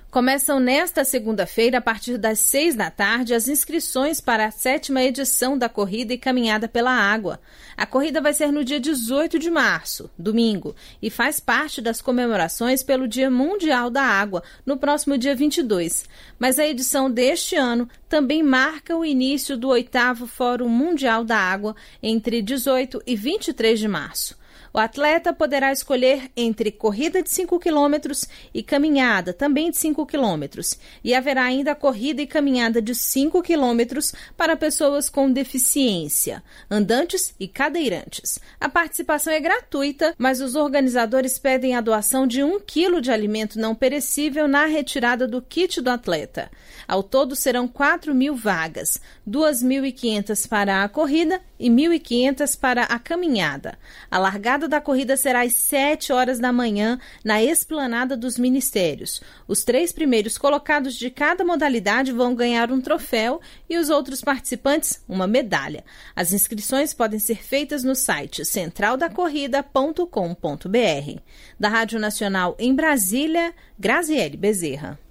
Começam nesta segunda-feira, a partir das 6 da tarde, as inscrições para a 7ª edição da Corrida e Caminhada pela Água. A corrida vai ser no dia 18 de março, domingo, e faz parte das comemorações pelo Dia Mundial da Água, no próximo dia 22. Mas a edição deste ano também marca o início do 8º Fórum Mundial da Água, entre 18 e 23 de março. O atleta poderá escolher entre corrida de 5 quilômetros e caminhada, também de 5 quilômetros. E haverá ainda a corrida e caminhada de 5 quilômetros para pessoas com deficiência, andantes e cadeirantes. A participação é gratuita, mas os organizadores pedem a doação de 1 quilo de alimento não perecível na retirada do kit do atleta. Ao todo serão 4.000 vagas, 2.500 para a corrida e 1.500 para a caminhada. A largada da corrida será às 7 horas da manhã na Esplanada dos Ministérios. Os 3 primeiros colocados de cada modalidade vão ganhar um troféu e os outros participantes uma medalha. As inscrições podem ser feitas no site centraldacorrida.com.br. Da Rádio Nacional em Brasília, Graziele Bezerra.